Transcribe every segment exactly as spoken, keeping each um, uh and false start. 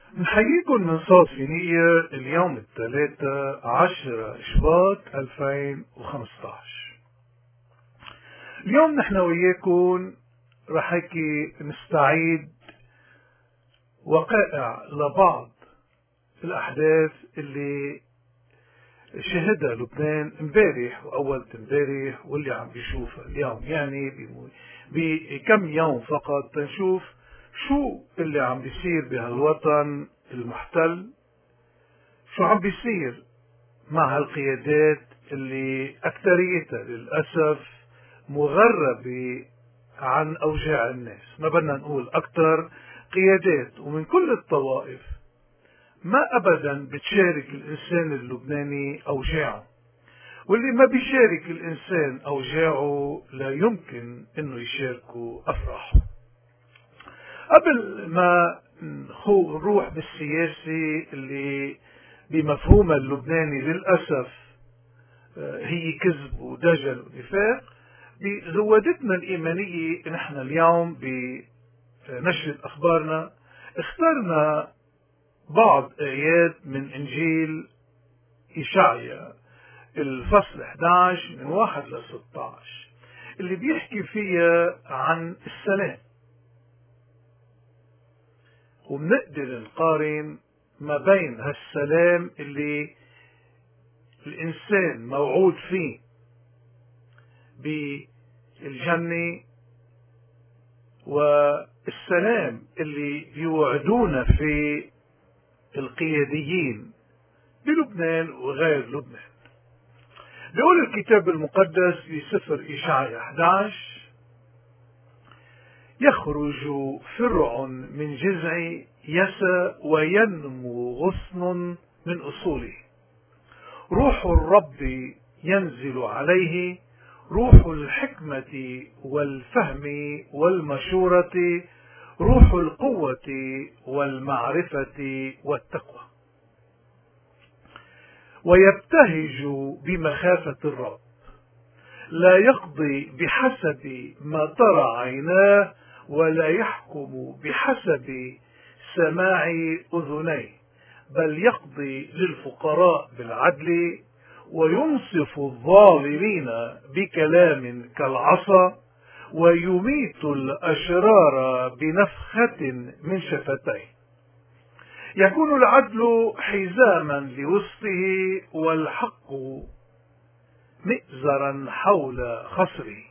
نحييكم من صوت فينيقيا اليوم الثلاثاء عشرة شباط ألفين وخمسة عشر. اليوم نحن وياكم رح هيك نستعيد وقائع لبعض الأحداث اللي شهدها لبنان امبارح وأول امبارح واللي عم بيشوفها اليوم، يعني بكم يوم فقط تنشوف شو اللي عم بيصير بهالوطن المحتل، شو عم بيصير مع هالقيادات اللي أكثريتها للأسف مغربة عن أوجاع الناس. ما بدنا نقول أكثر قيادات ومن كل الطوائف ما أبدا بتشارك الإنسان اللبناني أوجاعه، واللي ما بيشارك الإنسان أوجاعه لا يمكن أنه يشاركه أفراحه. قبل ما نروح بالسياسة اللي بمفهومها اللبناني للأسف هي كذب ودجل ونفاق، بزودتنا الإيمانية نحن اليوم بنشرة أخبارنا اخترنا بعض آيات من إنجيل إشعيا الفصل إحدى عشر من واحد ل ستة عشر اللي بيحكي فيها عن السلام، وبنقدر نقارن ما بين هالسلام اللي الإنسان موعود فيه بالجنة والسلام اللي بيوعدونا في القياديين بلبنان وغير لبنان. بيقول الكتاب المقدس في سفر إشعيا إحدى عشر: يخرج فرع من جذع يسى وينمو غصن من أصوله، روح الرب ينزل عليه، روح الحكمة والفهم والمشورة، روح القوة والمعرفة والتقوى، ويبتهج بمخافة الرب، لا يقضي بحسب ما ترى عيناه، ولا يحكم بحسب سماع أذنيه، بل يقضي للفقراء بالعدل، وينصف الظالمين بكلام كالعصا، ويميت الأشرار بنفخة من شفتيه. يكون العدل حزاما لوسطه، والحق مئزرا حول خصره،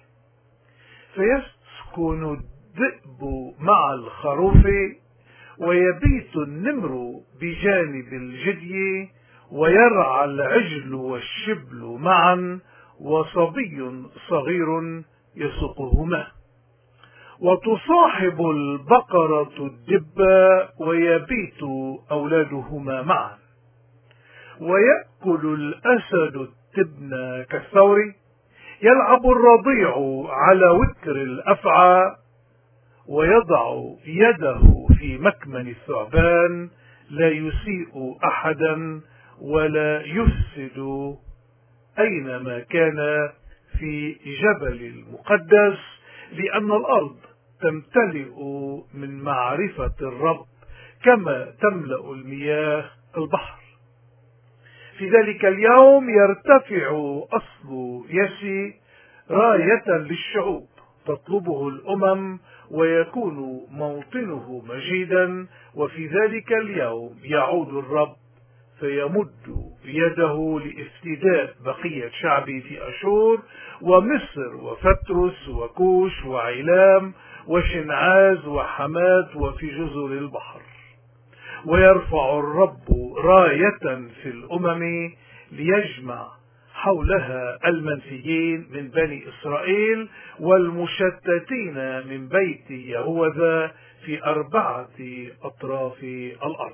فيسكن الذئب مع الخروف، ويبيت النمر بجانب الجدي، ويرعى العجل والشبل معا، وصبي صغير يسقهما، وتصاحب البقرة الدب، ويبيت أولادهما معا، ويأكل الأسد التبن كالثور، يلعب الرضيع على وتر الأفعى، ويضع يده في مكمن الثعبان، لا يسيء أحدا ولا يفسد أينما كان في جبل المقدس، لأن الأرض تمتلئ من معرفة الرب كما تملأ المياه البحر. في ذلك اليوم يرتفع أصل يسي راية للشعوب، تطلبه الأمم، ويكون موطنه مجيدا. وفي ذلك اليوم يعود الرب فيمد يده لافتداء بقية شعبه في أشور ومصر وفترس وكوش وعلام وشنعاز وحمات وفي جزر البحر. ويرفع الرب راية في الأمم ليجمع حولها المنسيين من بني إسرائيل والمشتتين من بيت يهوذا في أربعة أطراف الأرض.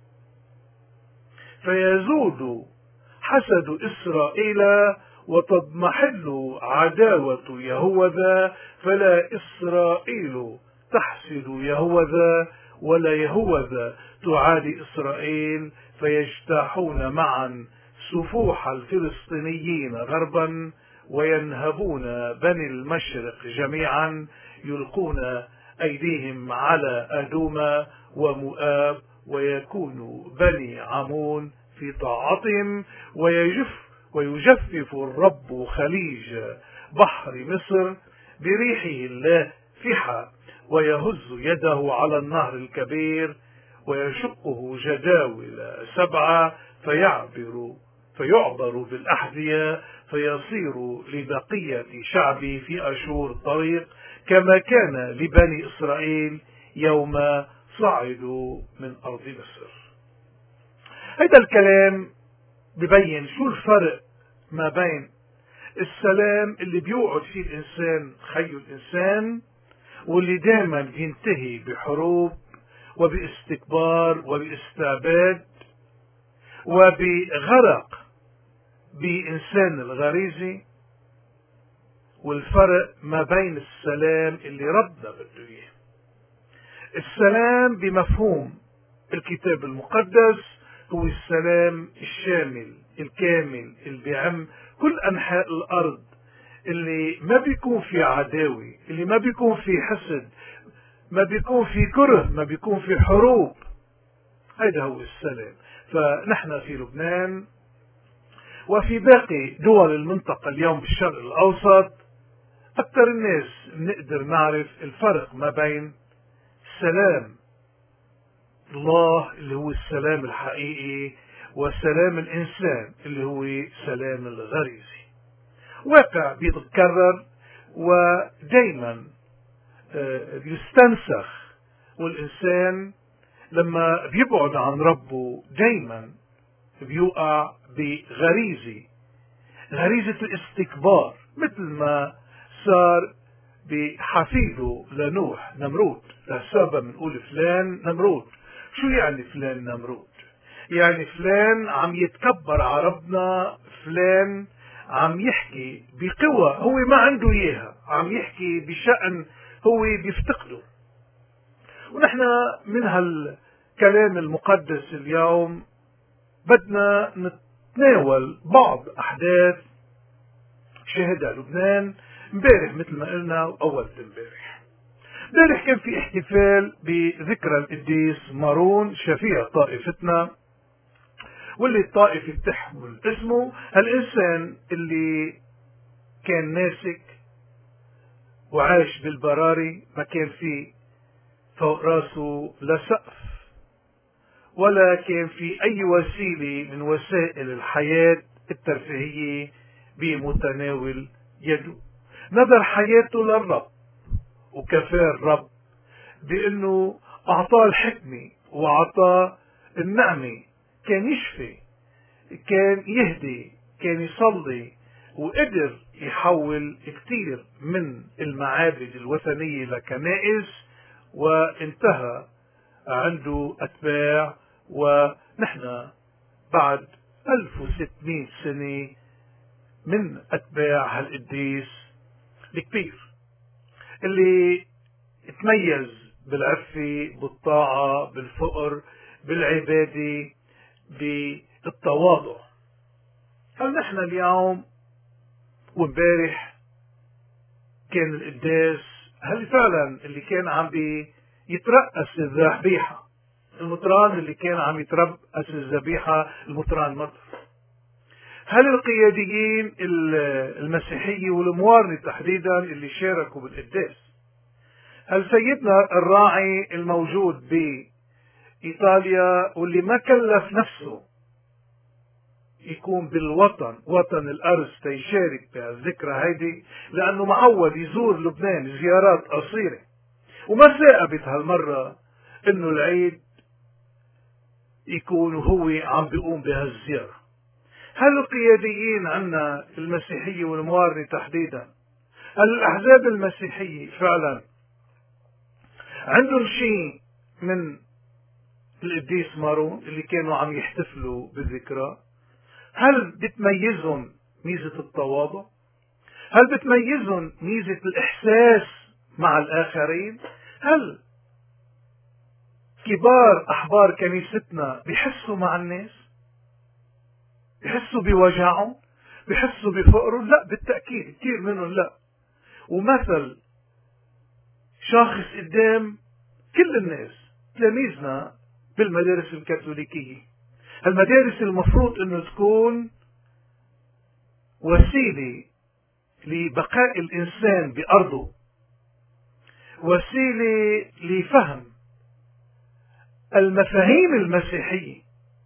فيزود حسد إسرائيل وتضمحل عداوة يهوذا، فلا إسرائيل تحسد يهوذا ولا يهوذا تعادي إسرائيل، فيجتاحون معا سفوح الفلسطينيين غربا، وينهبون بني المشرق جميعا، يلقون أيديهم على أدوم ومؤاب ويكون بني عمون في طاعتهم، ويجف ويجفف الرب خليج بحر مصر بريحه اللافحة، ويهز يده على النهر الكبير ويشقه جداول سبعة، فيعبر فيعبر بالأحذية، فيصير لبقية شعبي في أشور طريق، كما كان لبني إسرائيل يوم صعدوا من أرض مصر. هذا الكلام ببين شو الفرق ما بين السلام اللي بيوعد فيه الإنسان خيو الإنسان، واللي دائما بينتهي بحروب وباستكبار وباستعباد وبغرق بإنسان الغريزي، والفرق ما بين السلام اللي ربنا بده إياه. السلام بمفهوم الكتاب المقدس هو السلام الشامل الكامل اللي بيعم كل أنحاء الأرض، اللي ما بيكون في عداوة، اللي ما بيكون في حسد، ما بيكون في كره، ما بيكون في حروب. هذا هو السلام. فنحن في لبنان وفي باقي دول المنطقة اليوم بالشرق الأوسط أكثر الناس نقدر نعرف الفرق ما بين سلام الله اللي هو السلام الحقيقي وسلام الإنسان اللي هو سلام الغريزي. واقع بيتكرر ودايما بيستنسخ، والإنسان لما بيبعد عن ربه دايما بيوقع بغريزة غريزة الاستكبار، مثل ما صار بحفيده لنوح نمرود. لسبب بنقول فلان نمرود. شو يعني فلان نمرود؟ يعني فلان عم يتكبر على ربنا، فلان عم يحكي بقوة هو ما عنده إياها، عم يحكي بشأن هو بيفتقده. ونحن من هالكلام المقدس اليوم بدنا نتناول بعض أحداث شهدها لبنان امبارح، مثل ما قلنا أول امبارح. امبارح كان في احتفال بذكرى القديس مارون شفيع طائفتنا، واللي الطائفة بتحمل اسمه. هالإنسان اللي كان ناسك وعاش بالبراري، ما كان في فوق راسه لا سقف ولا كان في أي وسيلة من وسائل الحياة الترفيهية بمتناول يده. نذر حياته للرب وكفاه الرب بأنه أعطاه الحكمة وأعطاه النعمة، كان يشفي، كان يهدي، كان يصلي، وقدر يحول كثير من المعابد الوثنية لكنائس، وانتهى عنده أتباع. ونحن بعد ألف وستمائة سنة من أتباع هالقديس الكبير اللي تميز بالعفة، بالطاعة، بالفقر، بالعبادة، بالتواضع. هل نحن اليوم وامبارح كان القداس، هل فعلا اللي كان عم يترأس الذبيحة المطران اللي كان عم يترأس الذبيحة المطران مطر؟ هل القياديين المسيحية والموارنة تحديدا اللي شاركوا بالقداس، هل سيدنا الراعي الموجود بإيطاليا واللي ما كلف نفسه يكون بالوطن وطن الأرز تيشارك بهالذكرى هيدي، لأنه معود يزور لبنان زيارات قصيرة وما ثاقبت هالمرة إنه العيد يكون هو عم بيقوم بهالزيارة؟ هل القياديين عنا المسيحية والموارنة تحديدا، هل الأحزاب المسيحية فعلا عندهم شيء من القديس مارون اللي كانوا عم يحتفلوا بالذكرى؟ هل بتميزهم ميزة التواضع؟ هل بتميزهم ميزة الإحساس مع الآخرين؟ هل كبار أحبار كنيستنا بيحسوا مع الناس؟ بيحسوا بوجعهم؟ بيحسوا بفقرهم؟ لا، بالتأكيد كثير منهم لا. ومثل شاخص قدام كل الناس، تلاميذنا بالمدارس الكاثوليكية. المدارس المفروض انه تكون وسيلة لبقاء الانسان بارضه، وسيلة لفهم المفاهيم المسيحية،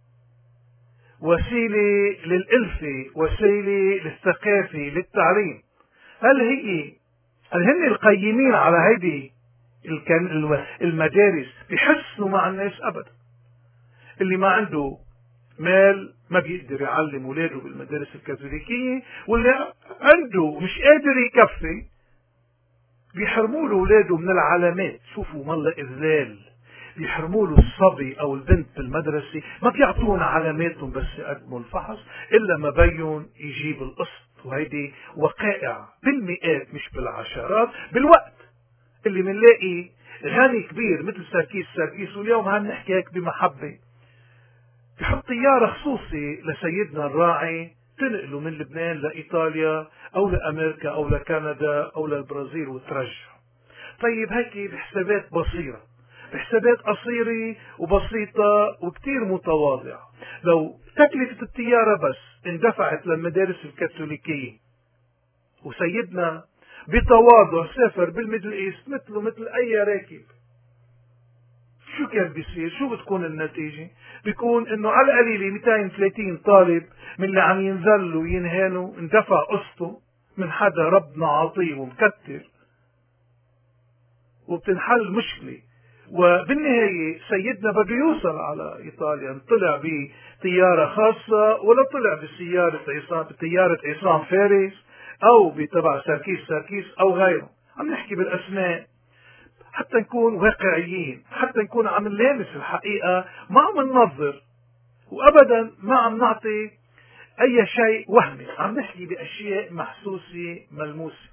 وسيلة للألفة، وسيلة للثقافة، للتعليم. هل هي هل هن القيمين على هذه المدارس بيحسوا مع الناس؟ أبدا. اللي ما عنده مال ما بيقدر يعلم اولاده بالمدارس الكاثوليكية، واللي عنده مش قادر يكفي بيحرموا له اولاده من العلامات. شوفوا والله إذلال، بيحرموا له الصبي او البنت بالمدرسة، ما بيعطون علاماتهم بس يقدموا الفحص الا ما بين يجيب القسط. وهيدي وقائع بالمئات مش بالعشرات، بالوقت اللي منلاقي غني كبير مثل سركيس سركيس، واليوم عم نحكي هيك بمحبة، بحط طيارة خصوصي لسيدنا الراعي تنقله من لبنان لإيطاليا أو لأمريكا أو لكندا أو للبرازيل وترجع. طيب هيك بحسابات بصيرة، بحسابات قصيرة وبسيطة وكتير متواضعة. لو تكلفة الطيارة بس اندفعت للمدارس الكاثوليكية وسيدنا بتواضع سافر بالميدل ايست مثله مثل أي راكب، شو كان بيصير؟ شو بتكون النتيجة؟ بيكون انه على القليلة مئتين وثلاثين طالب من اللي عم ينزلوا وينهانوا اندفع قسطه من حدا ربنا عاطيه ومكتر، وبتنحل مشكلة. وبالنهاية سيدنا بده يوصل على ايطاليا، طلع بطيارة خاصة ولا طلع بسيارة عصام بطيارة عصام فارس او بتبع سركيس سركيس او غيره. عم نحكي بالاسماء حتى نكون واقعيين، حتى نكون عم نلامس الحقيقة، ما عم ننظر وابدا ما عم نعطي اي شيء وهمي، عم نحكي باشياء محسوسة ملموسة.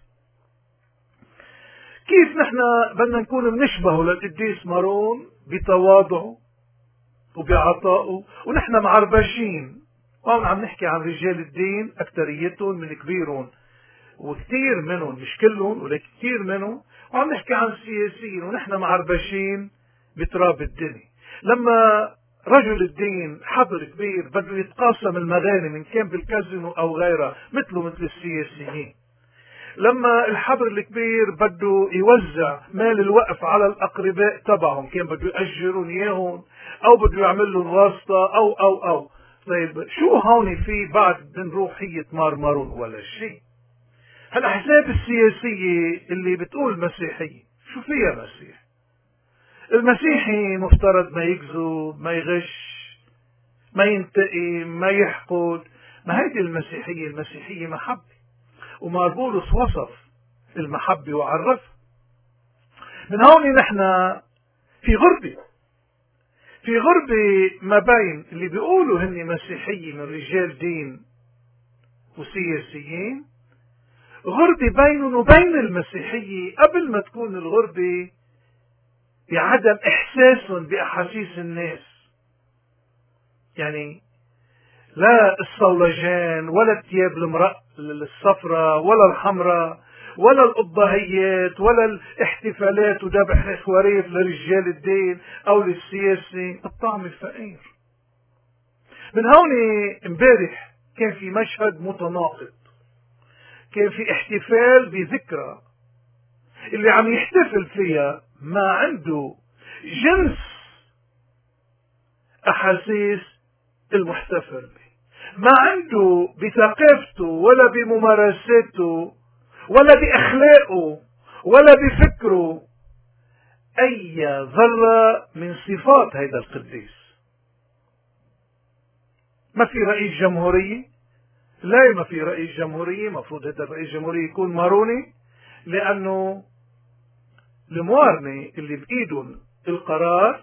كيف نحن بدنا نكون بنشبهه للقديس مارون بتواضعه وبعطائه ونحن معربشين؟ وهون عم نحكي عن رجال الدين، اكثريتهم من كبيرهم وكثير منهم، مش كلهم ولكن كثير منهم، وعم نحكي عن السياسيين ونحن معربشين بتراب الدنيا. لما رجل الدين حبر كبير بده يتقاسم المغانم ان كان بالكازينو او غيرها مثله مثل السياسيين، لما الحبر الكبير بده يوزع مال الوقف على الأقرباء تبعهم كان بده يأجرون إياهم أو بده يعمل لهم واسطة أو أو أو طيب شو هون في بعد من روحية مارمرون ولا شيء؟ هالأحزاب السياسية اللي بتقول مسيحية شو فيها مسيح؟ المسيحي مفترض ما يكذب، ما يغش، ما ينتقم، ما يحقد. ما هيدي المسيحية. المسيحية محبة، ومار بولس وصف المحبة وعرفها. من هون نحن في غربة، في غربة ما بين اللي بيقولوا هن مسيحية من رجال دين وسياسيين، غربة بينهم وبين المسيحية قبل ما تكون الغربة بعدم إحساسهم بأحاسيس الناس. يعني لا الصولجان ولا الثياب المرق الصفراء ولا الحمراء ولا الأضحيات ولا الاحتفالات وذبح خواريف لرجال الدين أو للسياسي، الطعم الفقير. من هون امبارح كان في مشهد متناقض، كان في احتفال بذكرى اللي عم يحتفل فيها ما عنده جنس أحاسيس المحتفل به، ما عنده بثقافته ولا بممارساته ولا بأخلاقه ولا بفكره أي ذرة من صفات هذا القديس. ما في رئيس جمهورية؟ لا، ما في رئيس جمهورية. مفروض هذا الرئيس الجمهورية يكون ماروني، لأنه الموارنة اللي بإيدهم القرار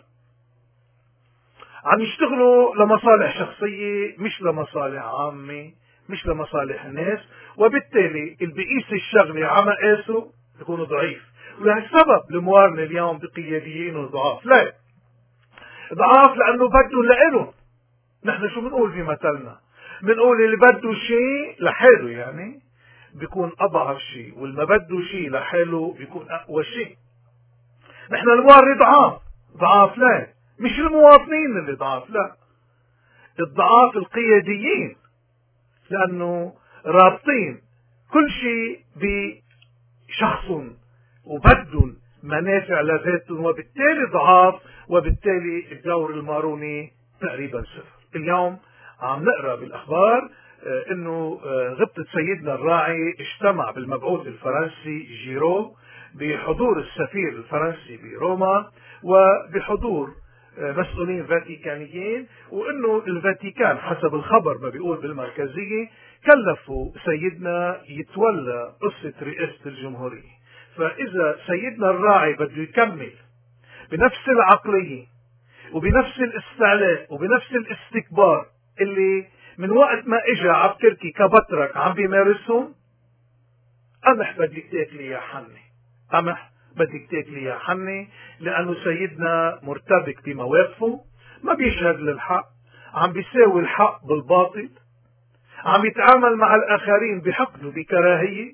عم يشتغلوا لمصالح شخصية مش لمصالح عامة، مش لمصالح الناس، وبالتالي اللي بيقيس الشغلة على مقاسه يكون ضعيف. ولهالسبب الموارنة اليوم بقياديين ضعاف. لا، ضعاف لأنه بدهم لإلهم. نحن شو بنقول في مثلنا؟ بنقول اللي بده شيء لحاله يعني بيكون أضعف شيء، واللي ما بده شيء لحاله بيكون أقوى شيء. نحن الموارنة ضعاف ضعاف لا، مش المواطنين اللي ضعاف، لا، الضعاف القياديين، لأنه رابطين كل شيء بشخص وبدهم منافع لذاتهم، وبالتالي ضعاف، وبالتالي الدور الماروني تقريبا صفر. اليوم عم نقرأ بالأخبار انه غبطة سيدنا الراعي اجتمع بالمبعوث الفرنسي جيرو بحضور السفير الفرنسي بروما وبحضور مسؤولين فاتيكانيين، وانه الفاتيكان حسب الخبر ما بيقول بالمركزية كلفوا سيدنا يتولى قصة رئاسة الجمهورية. فإذا سيدنا الراعي بده يكمل بنفس العقلية وبنفس الاستعلاء وبنفس الاستكبار اللي من وقت ما اجى عب تركي كبطرك عم بيمارسهم، قمح بدك تاكلي يا حني، قمح بدك تاكلي يا حني، لأنه سيدنا مرتبك بمواقفه، ما بيشهد للحق، عم بيساوي الحق بالباطل، عم يتعامل مع الآخرين بحقد وبكراهية،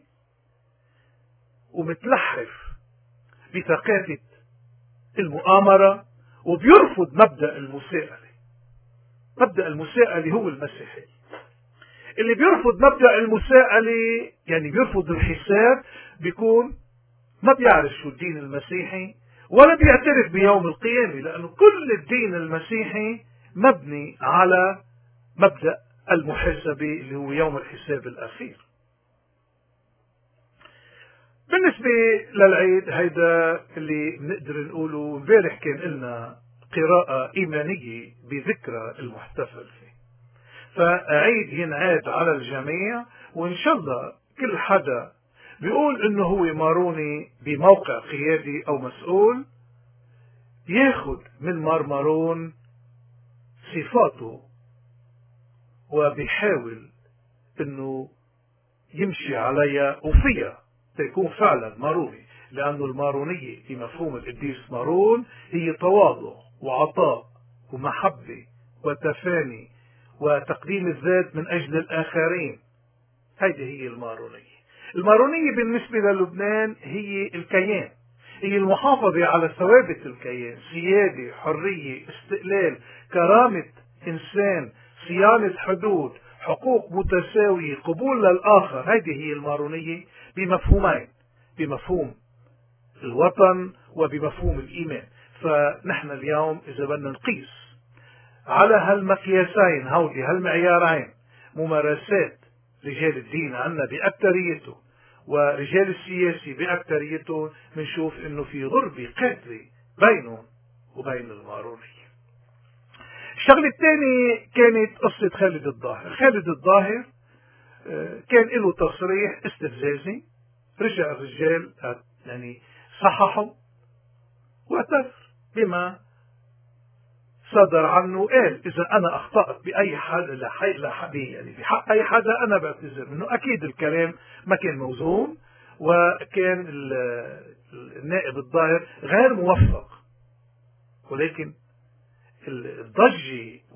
ومتلحف بثقافة المؤامرة، وبيرفض مبدأ المساءلة. مبدأ المساءلة هو المسيحي. اللي بيرفض مبدأ المساءلة يعني بيرفض الحساب، بيكون ما بيعرف شو الدين المسيحي ولا بيعترف بيوم القيامة، لأنه كل الدين المسيحي مبني على مبدأ المحاسبة اللي هو يوم الحساب الأخير. بالنسبة للعيد هيدا اللي بنقدر نقوله، امبارح كان لنا قراءة إيمانية بذكرى المحتفل فيه، فعيد ينعاد على الجميع، وإن شاء الله كل حدا بيقول إنه هو ماروني بموقع قيادي أو مسؤول ياخد من مارمارون صفاته وبيحاول إنه يمشي عليها وفيها تكون فعلا ماروني، لأنه المارونية في مفهوم القديس مارون هي تواضع وعطاء ومحبة وتفاني وتقديم الذات من أجل الآخرين. هذه هي المارونية. المارونية بالنسبة للبنان هي الكيان، هي المحافظة على ثوابت الكيان، سيادة، حرية، استقلال، كرامة إنسان، صيانة حدود، حقوق متساوية، قبول للآخر. هذه هي المارونية بمفهومين، بمفهوم الوطن وبمفهوم الإيمان. فنحن اليوم إذا بدنا نقيس على هالمقياسين هودي هالمعيارين ممارسات رجال الدين عنا بأكثريته ورجال السياسي بأكثريته، بنشوف إنه في غربة قاتلة بينهم وبين المارونية. الشغلة الثانية كانت قصة خالد الظاهر. خالد الظاهر كان له تصريح استفزازي، رجع الرجال يعني صححه واعتذر بما صدر عنه، قال إذا أنا أخطأت بأي حدا لحي لحبي يعني بحق أي حدا أنا بعتذر منه. أكيد الكلام ما كان موزون، وكان النائب الظاهر غير موفق، ولكن الضجة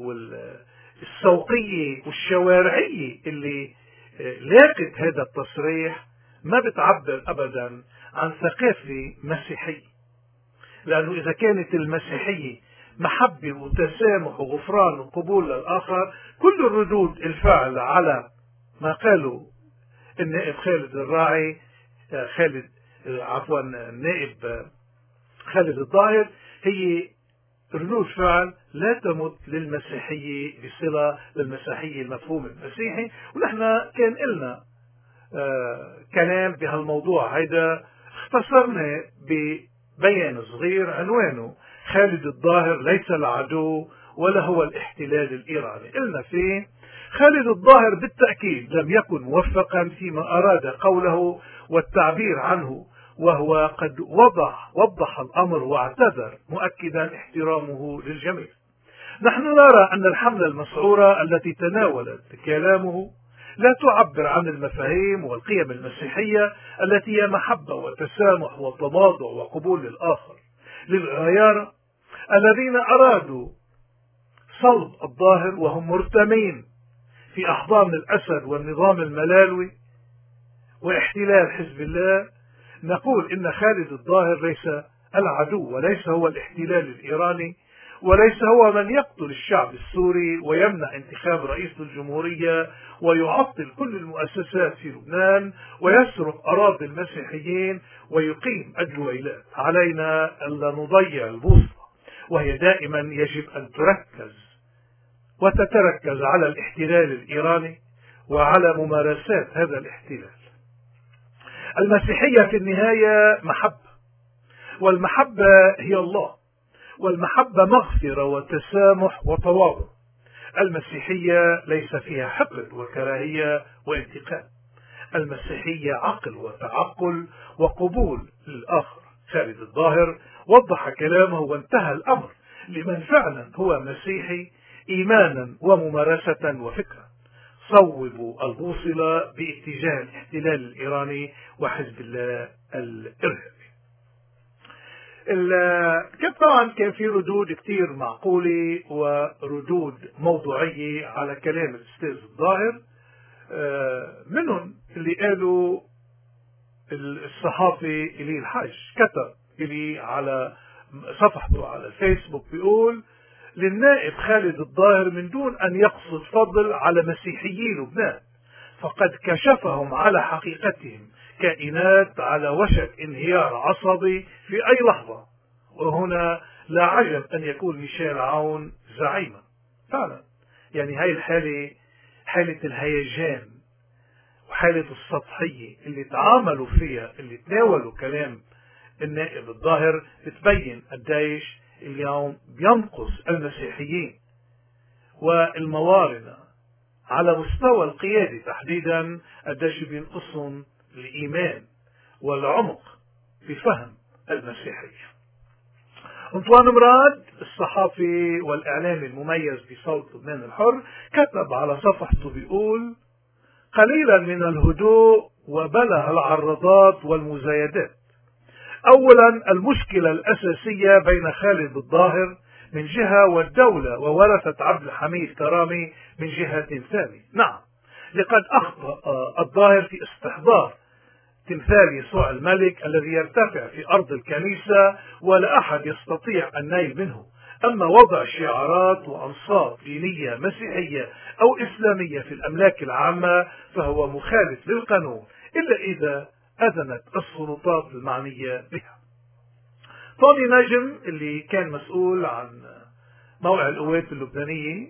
والسوقية والشوارعية اللي لاقت هذا التصريح ما بتعبر أبدا عن ثقافة مسيحية، لأنه إذا كانت المسيحية محبة وتسامح وغفران وقبول للآخر، كل الردود الفعل على ما قاله النائب خالد الراعي خالد عفوا النائب خالد الظاهر هي ردود فعل لا تمت للمسيحية بصلة للمسيحية المفهوم المسيحي. ونحن كان لنا آه كلام بهالموضوع هيدا، اختصرنا ببيان صغير عنوانه خالد الظاهر ليس العدو ولا هو الاحتلال الإيراني. قلنا فيه خالد الظاهر بالتأكيد لم يكن موفقا فيما أراد قوله والتعبير عنه، وهو قد وضح وضح الأمر واعتذر مؤكدا احترامه للجميع. نحن نرى أن الحملة المسعورة التي تناولت كلامه لا تعبر عن المفاهيم والقيم المسيحية التي هي محبة وتسامح وتواضع وقبول للآخر. للغيارة الذين أرادوا صلب الظاهر وهم مرتمين في أحضان الأسد والنظام الملالوي واحتلال حزب الله، نقول إن خالد الظاهر ليس العدو وليس هو الاحتلال الإيراني، وليس هو من يقتل الشعب السوري ويمنع انتخاب رئيس الجمهورية ويعطل كل المؤسسات في لبنان ويسرق أراضي المسيحيين ويقيم الجويلات. علينا ألا نضيع البوصلة، وهي دائما يجب أن تركز وتتركز على الاحتلال الإيراني وعلى ممارسات هذا الاحتلال. المسيحية في النهاية محبة، والمحبة هي الله، والمحبة مغفرة وتسامح وتواضع. المسيحية ليس فيها حقد وكراهية وانتقام. المسيحية عقل وتعقل وقبول للآخر. خالد الظاهر وضح كلامه وانتهى الأمر لمن فعلا هو مسيحي إيمانا وممارسة وفكرة. صوبوا البوصلة باتجاه الاحتلال الإيراني وحزب الله الإرهابي. كان طبعا كان في ردود كتير معقولة وردود موضوعية على كلام الأستاذ الظاهر. منهم اللي قالوا الصحافي إلي الحاج كتب إلي على صفحته على الفيسبوك بيقول للنائب خالد الظاهر من دون أن يقصد فضل على مسيحيي لبنان فقد كشفهم على حقيقتهم كائنات على وشك انهيار عصبي في أي لحظة. وهنا لا عجب أن يكون ميشيل عون زعيما. فعلا يعني هاي الحالة حالة الهيجان وحالة السطحية اللي تعاملوا فيها اللي تناولوا كلام النائب الظاهر بتبين قديش اليوم بينقص المسيحيين والموارنة على مستوى القيادة تحديدا قديش بينقصهم الإيمان والعمق في فهم المسيحية. أنطوان مراد الصحافي والإعلامي المميز بصوت لبنان الحر كتب على صفحته بيقول قليلا من الهدوء وبلغ العرضات والمزايدات. أولا المشكلة الأساسية بين خالد الظاهر من جهة والدولة وورثة عبد الحميد كرامي من جهة ثانية. نعم لقد أخطأ الظاهر في استحضار تمثال يسوع الملك الذي يرتفع في أرض الكنيسة ولا أحد يستطيع أن نيل منه. أما وضع شعارات وأنصاب دينية مسيحية أو إسلامية في الأملاك العامة فهو مخالف للقانون إلا إذا أذنت السلطات المعنية بها. طوني نجم اللي كان مسؤول عن موقع القوات اللبنانية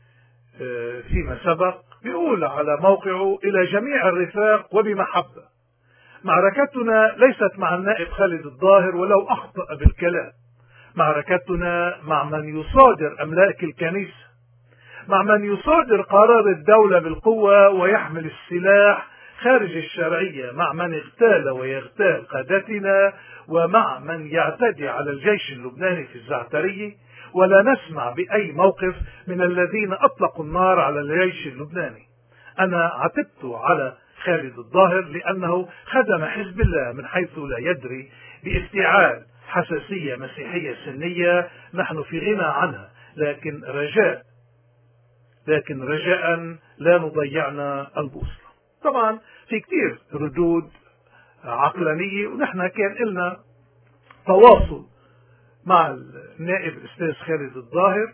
فيما سبق بيقول على موقعه إلى جميع الرفاق وبمحبة معركتنا ليست مع النائب خالد الظاهر ولو أخطأ بالكلام. معركتنا مع من يصادر أملاك الكنيسة، مع من يصادر قرار الدولة بالقوة ويحمل السلاح خارج الشرعية، مع من اغتال ويغتال قادتنا، ومع من يعتدي على الجيش اللبناني في الزعترية. ولا نسمع بأي موقف من الذين أطلقوا النار على الجيش اللبناني. أنا عتبت على خالد الظاهر لأنه خدم حزب الله من حيث لا يدري بافتعال حساسية مسيحية سنية نحن في غنى عنها، لكن رجاء لكن رجاء لا نضيعنا البوصلة. طبعا في كتير ردود عقلانية ونحن كان لنا تواصل مع النائب الأستاذ خالد الظاهر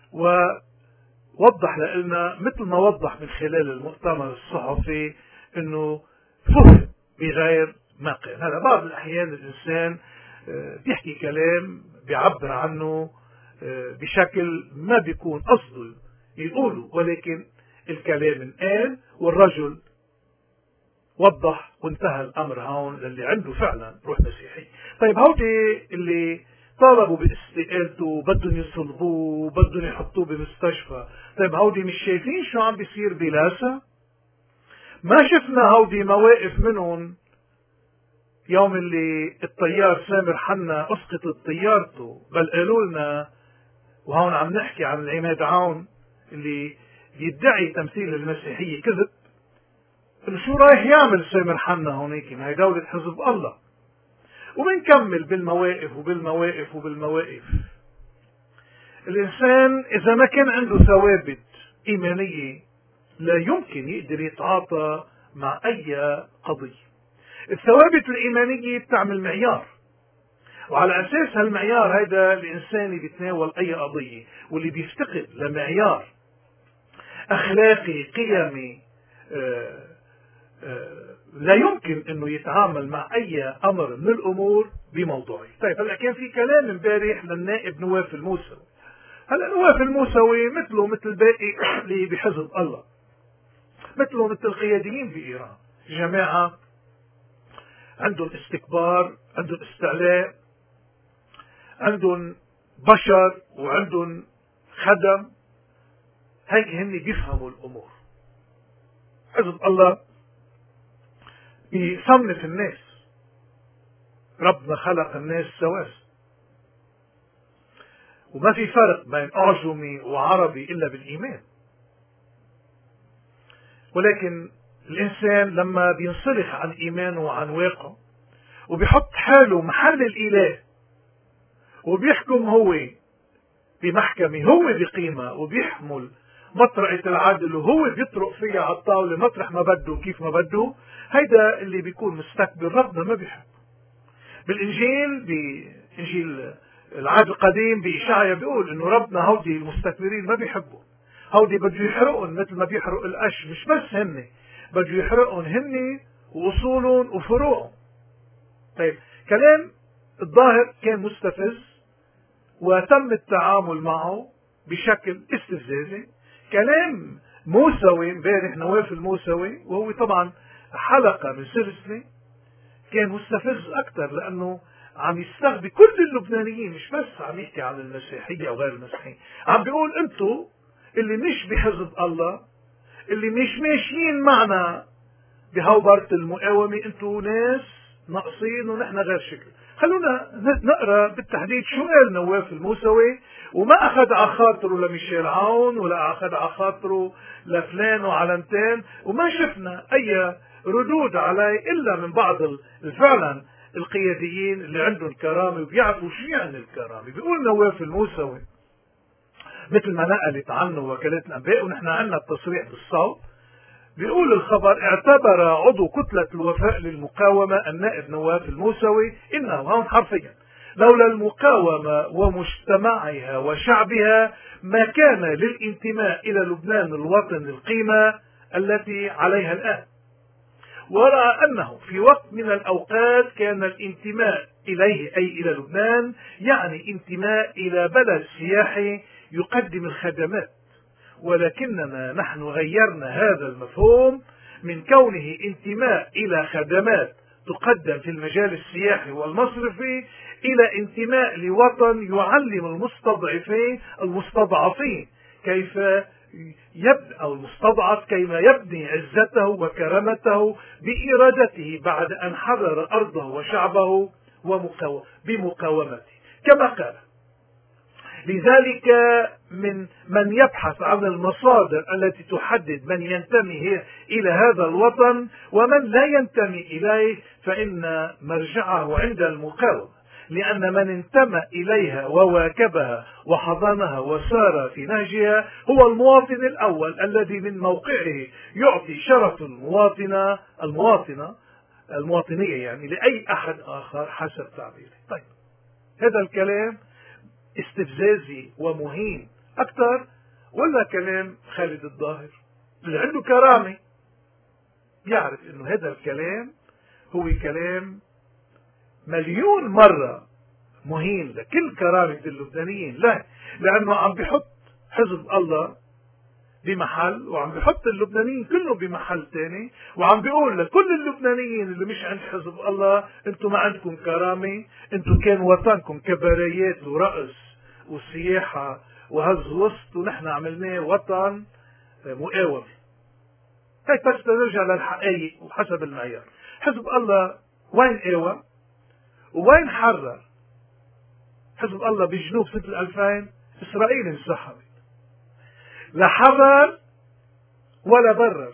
ووضح لنا مثل ما وضح من خلال المؤتمر الصحفي انه فهم بغير ما قال. هذا بعض الأحيان الإنسان بيحكي كلام بيعبر عنه بشكل ما بيكون قصده يقوله، ولكن الكلام انقال والرجل وضح وانتهى الأمر هون للي عنده فعلا روح مسيحي. طيب هودي اللي طالبوا باستقالته بدهم يصلبوه بدهم يحطوه بمستشفى، طيب هودي مش شايفين شو عم بيصير بلاسا؟ ما شفنا هودي مواقف منهم يوم اللي الطيار سامر حنا اسقطت طيارته، بل قالوا لنا وهون عم نحكي عن العماد عون اللي يدعي تمثيل المسيحية كذب، شو رايح يعمل سامر حنا هونيك؟ ما هي دولة حزب الله. وبنكمل بالمواقف وبالمواقف وبالمواقف. الإنسان إذا ما كان عنده ثوابت إيمانية لا يمكن يقدر يتعاطى مع أي قضية. الثوابت الإيمانية بتعمل معيار. وعلى أساس هالمعيار هيدا الإنساني بيتناول أي قضية، واللي بيفتقد لمعيار أخلاقي قيمي آآ آآ لا يمكن أنه يتعامل مع أي أمر من الأمور بموضوعي. طيب هلا كان في كلام امبارح للنائب نواف الموسوي. هلا نواف الموسوي مثله مثل باقي اللي بحزب الله، مثله مثل القياديين بإيران، جماعة عندهم استكبار، عندهم استعلاء، عندهم بشر وعندهم خدم، هيك هن بيفهموا الأمور. حزب الله بيصنف الناس، ربنا خلق الناس سواس، وما في فرق بين أعجمي وعربي إلا بالإيمان. ولكن الإنسان لما بينصرف عن إيمانه وعن واقعه وبيحط حاله محل الإله وبيحكم هو بمحكمة، هو بقيمة، وبيحمل مطرقة العدل وهو بيطرق فيها على الطاولة مطرح ما بده وكيف ما بده، هيدا اللي بيكون مستكبر ربنا ما بيحب. بالإنجيل، بإنجيل العهد القديم بإشعيا بيقول إنه ربنا هودي المستكبرين ما بيحبوا، هودي بده يحرقهم مثل ما بيحرق القش، مش بس هن بده يحرقهم هن وأصولهم وفروعهم. طيب كلام الظاهر كان مستفز وتم التعامل معه بشكل استفزازي. كلام موسوي امبارح، نواف الموسوي، وهو طبعا حلقة من سلسلة، كان مستفز أكثر لأنه عم يستغبي كل اللبنانيين، مش بس عم يحكي عن المسيحية أو غير المسيحيين، عم بيقول أنتوا اللي مش بحزب الله، اللي مش ماشيين معنا بهوبرة المقاومة، أنتوا ناس ناقصين ونحن غير شكل. خلونا نقرأ بالتحديد شو قال نواف الموسوي، وما أخذ على خاطره لميشيل عون ولا أخذ على خاطره لفلان وعلنتين، وما شفنا أي ردود عليه إلا من بعض فعلا القياديين اللي عندهم كرامة وبيعرفوا شو يعني الكرامة. بيقول نواف الموسوي مثل ما نقلت عنه وكالة الأنباء ونحن عندنا التصريح بالصوت، بيقول الخبر: اعتبر عضو كتلة الوفاء للمقاومة النائب نواف الموسوي إنه، هون حرفيا، لولا المقاومة ومجتمعها وشعبها ما كان للانتماء إلى لبنان الوطن القيمة التي عليها الآن. ورأى أنه في وقت من الأوقات كان الانتماء إليه، أي إلى لبنان، يعني انتماء إلى بلد سياحي يقدم الخدمات، ولكننا نحن غيرنا هذا المفهوم من كونه انتماء إلى خدمات تقدم في المجال السياحي والمصرفي إلى انتماء لوطن يعلم المستضعفين المستضعفين كيف يبني أو المستضعف كيما يبني عزته وكرامته بإرادته بعد أن حرر أرضه وشعبه بمقاومته كما قال. لذلك من من يبحث عن المصادر التي تحدد من ينتمي إلى هذا الوطن ومن لا ينتمي إليه، فإن مرجعه عند المقاومة، لأن من انتمى إليها وواكبها وحضنها وسار في نهجها هو المواطن الأول الذي من موقعه يعطي شرف المواطنة المواطنة المواطنية يعني لأي أحد آخر حسب تعبيره. طيب هذا الكلام استفزازي ومهين أكثر ولا كلام خالد الظاهر اللي عنده كرامة يعرف إنه هذا الكلام هو كلام مليون مرة مهين لكل كرامة اللبنانيين؟ لا، لأنه عم بيحط حزب الله بمحل وعم بيحط اللبنانيين كله بمحل تاني، وعم بيقول لكل اللبنانيين اللي مش عند حزب الله انتم ما عندكم كرامة، انتم كان وطنكم كباريات ورقص وسياحة وهز وسط ونحن عملناه وطن مقاوم. هيك بس نرجع للحقائق وحسب المعيار. حزب الله وين قاوم وين حرر؟ حزب الله بجنوب سنة ألفين إسرائيل انسحبت، لا حرر ولا برر،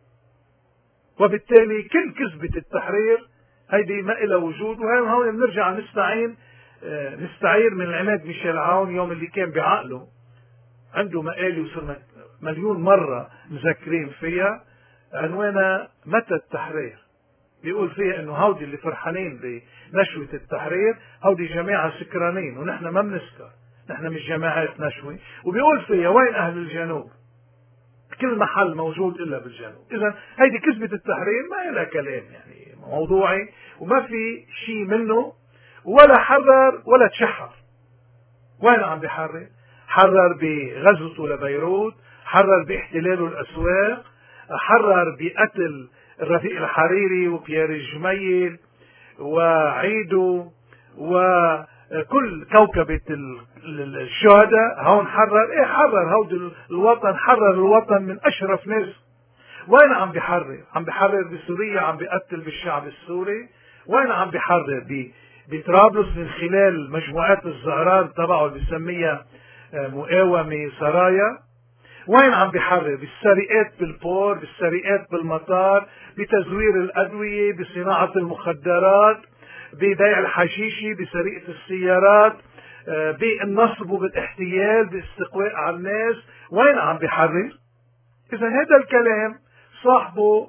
وبالتالي كل كذبة التحرير هيدي ما إلها وجود. وهون هون بنرجع نستعين نستعير من العماد ميشيل عون يوم اللي كان بعقله عنده مقالي وصرنا مليون مرة مذكرين فيها عنوانها متى التحرير. بيقول فيها انه هودي اللي فرحانين بنشوة التحرير هودي جماعة سكرانين، ونحن ما بنسكر، نحن مش جماعة نشوة. وبيقول فيها وين اهل الجنوب؟ كل محل موجود الا بالجنوب. اذا هيدي كذبة التحرير ما لها كلام، يعني موضوعي وما في شيء منه، ولا حرر ولا تشحر. وين عم بيحرر؟ حرر بغزوته لبيروت، حرر باحتلاله الاسواق، حرر بقتل الرفيق الحريري وبيير الجميل وعيدو وكل كوكبة الشهداء. هون حرر، ايه حرر هود الوطن، حرر الوطن من اشرف ناس. وين عم بيحرر؟ عم بيحرر بسوريا، عم بيقتل بالشعب السوري. وين عم بيحرر؟ بطرابلس من خلال مجموعات الزهران تبعه اللي بسميها مقاومة سرايا. وين عم بيحرر؟ بالسرقات بالبور، بالسرقات بالمطار، بتزوير الأدوية، بصناعة المخدرات، ببيع الحشيشي، بسرقة السيارات، بالنصب وبالاحتيال، باستقواء على الناس. وين عم بيحرر؟ إذا هذا الكلام صاحبه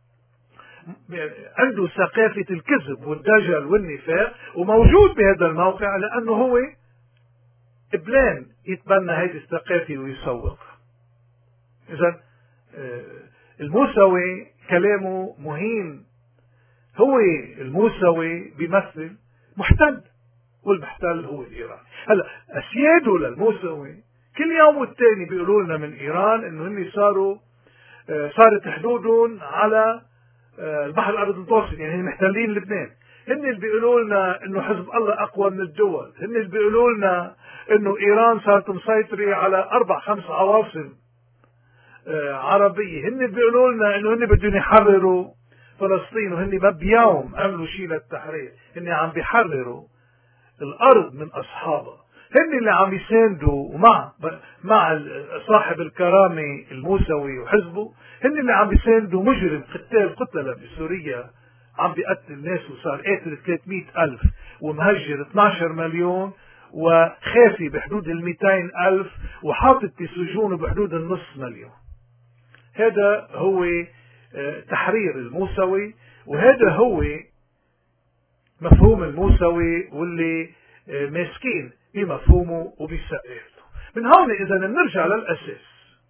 عنده ثقافة الكذب والدجل والنفاق، وموجود بهذا الموقع لأنه هو بلان يتبنى هذه الثقافة ويسوقها. إذا الموسوي كلامه مهين. هو الموسوي بيمثل محتل، والمحتل هو الإيراني. هلا أسياده للموسوي كل يوم والتاني بيقولوا لنا من إيران إنه هن صاروا صارت حدودهم على البحر الأبيض المتوسط، يعني هن محتلين لبنان. هن اللي بيقولوا لنا إنه حزب الله أقوى من الدول. هن اللي بيقولوا لنا إنه إيران صارت مسيطرة على أربع خمس عواصم عربية. هن بيقولوا لنا انه هن بدهم يحرروا فلسطين، وهن ما بيوم عملوا شيء للتحرير. هن عم بيحرروا الارض من اصحابها. هن اللي عم يساندوا مع مع صاحب الكرامة الموسوي وحزبه. هن اللي عم يساندوا مجرم قتال قتلة بسوريا، عم بيقتل ناس وصار قاتل ثلاثمئة ألف ومهجر اثناشر مليون وخافي بحدود المئتين ألف وحاطط بسجونه بحدود النص مليون. هذا هو تحرير الموسوي، وهذا هو مفهوم الموسوي واللي ماسكين بمفهومه وبسقفته. من هون إذا نرجع للأساس،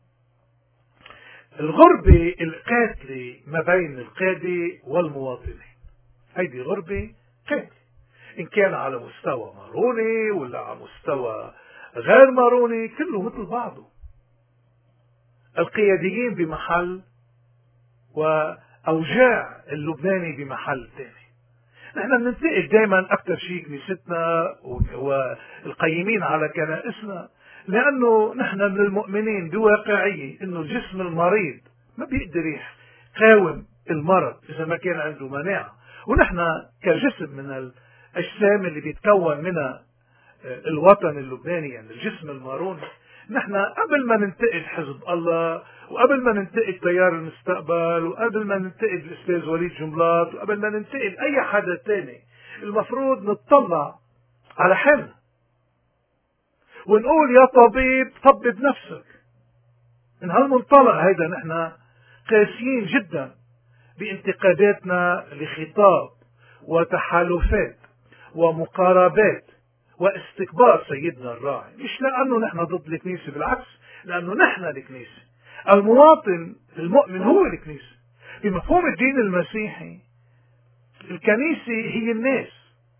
الغربة القاتلة ما بين القادة والمواطنين. هيدي غربة قاتلة، إن كان على مستوى ماروني ولا على مستوى غير ماروني، كله مثل بعضه. القياديين بمحل وأوجاع اللبناني بمحل ثاني. نحن بننتقد دائما أكثر شيء كنيستنا والقيمين على كنائسنا، لأنه نحن من المؤمنين بواقعية إنه الجسم المريض ما بيقدر يقاوم المرض إذا ما كان عنده مناعة. ونحن كجسم من الأجسام اللي بيتكون منها الوطن اللبناني، يعني الجسم الماروني، نحن قبل ما ننتقد حزب الله، وقبل ما ننتقد تيار المستقبل، وقبل ما ننتقد الأستاذ وليد جنبلاط، وقبل ما ننتقد أي حدا تاني، المفروض نطلع على حالنا ونقول يا طبيب طبب نفسك. من هالمنطلق هيدا نحن قاسيين جدا بانتقاداتنا لخطاب وتحالفات ومقاربات واستكبار سيدنا الراعي. مش لأنه نحن ضد الكنيسة، بالعكس، لأنه نحن الكنيسة. المواطن المؤمن هو الكنيسة. بمفهوم الدين المسيحي الكنيسة هي الناس،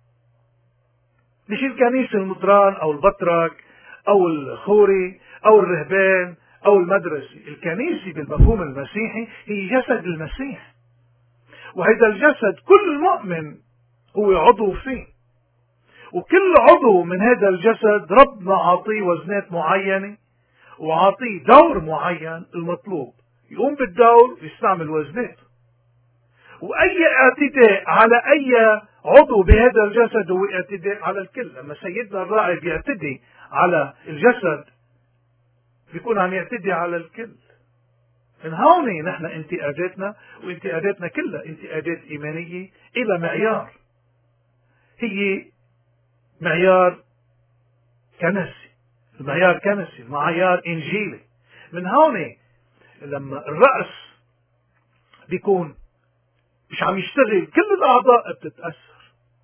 مش الكنيسة المطران أو البطرك أو الخوري أو الرهبان أو المدرسة. الكنيسة بالمفهوم المسيحي هي جسد المسيح، وهذا الجسد كل مؤمن هو عضو فيه، وكل عضو من هذا الجسد ربنا عاطيه وزنات معينة وعاطيه دور معين المطلوب يقوم بالدور يستعمل وزنات. وأي اعتداء على أي عضو بهذا الجسد هو اعتداء على الكل. لما سيدنا الراعي بيعتدي على الجسد بيكون عم يعتدي على الكل. من هون نحن انتقاداتنا، وانتقاداتنا كلها انتقادات إيمانية إلى معيار، هي معيار كنسي، المعيار كنسي، معيار إنجيلي. من هون لما الرأس بيكون مش عم يشتغل، كل الأعضاء بتتأثر.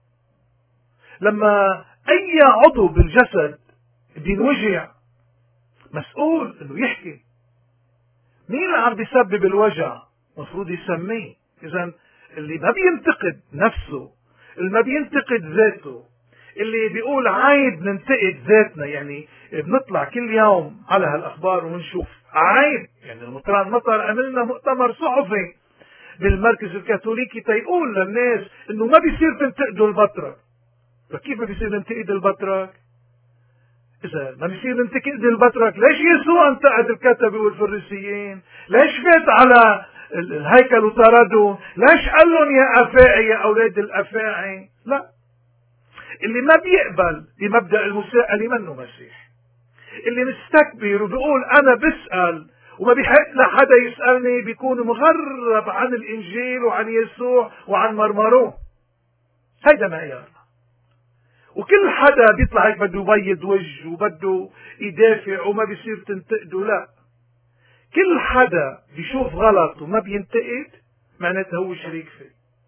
لما أي عضو بالجسد بينوجع مسؤول إنه يحكي. مين اللي عم بيسبب الوجع؟ مفروض يسميه. إذا اللي ما بينتقد نفسه، اللي ما بينتقد ذاته، اللي بيقول عيب ننتقد ذاتنا، يعني بنطلع كل يوم على هالأخبار ونشوف عيب، يعني المطران مطر عملنا مؤتمر صحفي بالمركز الكاثوليكي تيقول للناس انه ما بيصير تنتقدوا البطرك. فكيف ما بيصير ننتقد البطرك؟ اذا ما بيصير ننتقد البطرك، ليش يسوع انتقد الكتبة والفريسيين؟ ليش فات على الهيكل وطردوا؟ ليش قال لهم يا افاعي يا اولاد الافاعي؟ لا، اللي ما بيقبل بمبدأ المساءلة منه مسيح. اللي مستكبر وبيقول انا بسأل وما بيحق لحدا يسألني بيكون مغرب عن الانجيل وعن يسوع وعن مرمره. هيدا معيارنا. وكل حدا بيطلع هيك بده يبيض وجه وبده يدافع وما بيصير تنتقده، لا. كل حدا بيشوف غلط وما بينتقد معناته هو شريك فيه.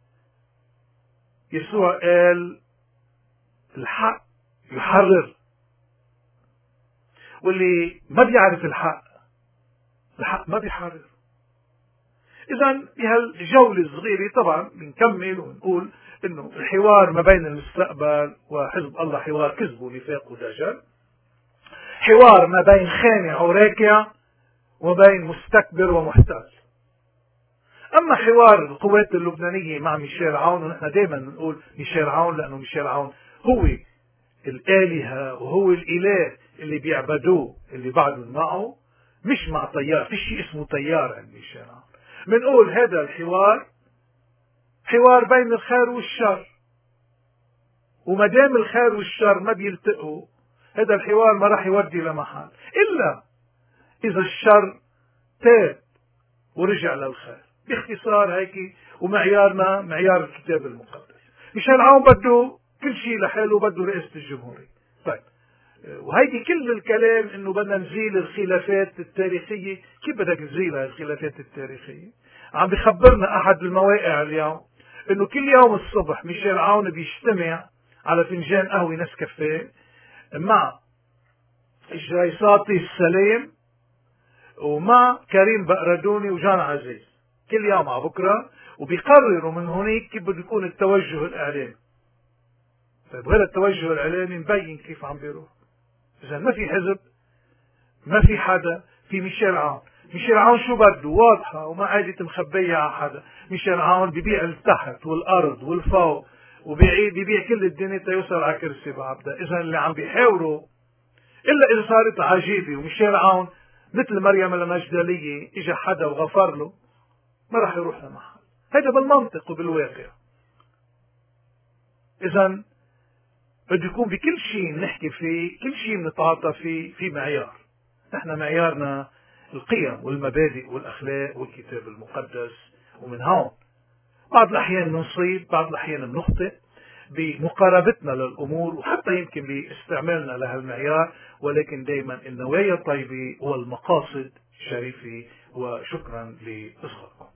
يسوع قال الحق يحرر، واللي ما بيعرف الحق الحق ما بيحرر. إذا بهالجولة الصغيرة طبعا بنكمل ونقول إنه الحوار ما بين المستقبل وحزب الله حوار كذب ونفاق ودجل، حوار ما بين خانع وراكع وبين مستكبر ومحتال. أما حوار القوات اللبنانية مع ميشيل عون، ونحن دائما نقول ميشيل عون لأنه ميشيل عون هو الآلهة وهو الإله اللي بيعبدوه اللي بعدهم معه، مش مع طيار. في شيء اسمه طيار عند ميشيل عون. بنقول هذا الحوار حوار بين الخير والشر، وما دام الخير والشر ما بيلتقوا هذا الحوار ما راح يودي لمحل إلا إذا الشر تاب ورجع للخير. باختصار هيك، ومعيارنا معيار الكتاب المقدس. ميشيل عون بده كل شيء لحاله، بده رئاسة الجمهورية. طيب، وهيدي كل الكلام انه بدنا نزيل الخلافات التاريخية. كيف بدك تزيلها الخلافات التاريخية؟ عم بخبرنا احد المواقع اليوم انه كل يوم الصبح ميشيل عون بيجتمع على فنجان قهوة نسكافيه مع الجريساطي السلام ومع كريم بقردوني وجان عزيز، كل يوم على بكرة، وبيقرروا من هونيك كيف بده يكون التوجه الإعلامي. طيب غير التوجه الإعلامي مبين كيف عم بيروح. إذا ما في حزب، ما في حدا، في ميشيل عون. ميشيل عون شو بده؟ واضحة وما عادة مخبية على حدا. ميشيل عون ببيع التحت والأرض والفوق، وبيبيع كل الدنيا تيوصل على كرسي بعبدة. إذا اللي عم بيحاوروا إلا إذا صارت عجيبة وميشيل عون مثل مريم المجدلية إجا حدا وغفر له، ما راح يروح لمحل. هذا بالمنطق وبالواقع. إذا بده يكون بكل شيء نحكي فيه، كل شيء نتعاطى فيه، في معيار. نحن معيارنا القيم والمبادئ والأخلاق والكتاب المقدس. ومن هون بعض الأحيان بنصيب، بعض الأحيان بنخطئ بمقاربتنا للأمور وحتى يمكن باستعمالنا لهالمعيار، ولكن دائما النوايا طيبة والمقاصد شريفة. وشكرا لإصغائكم.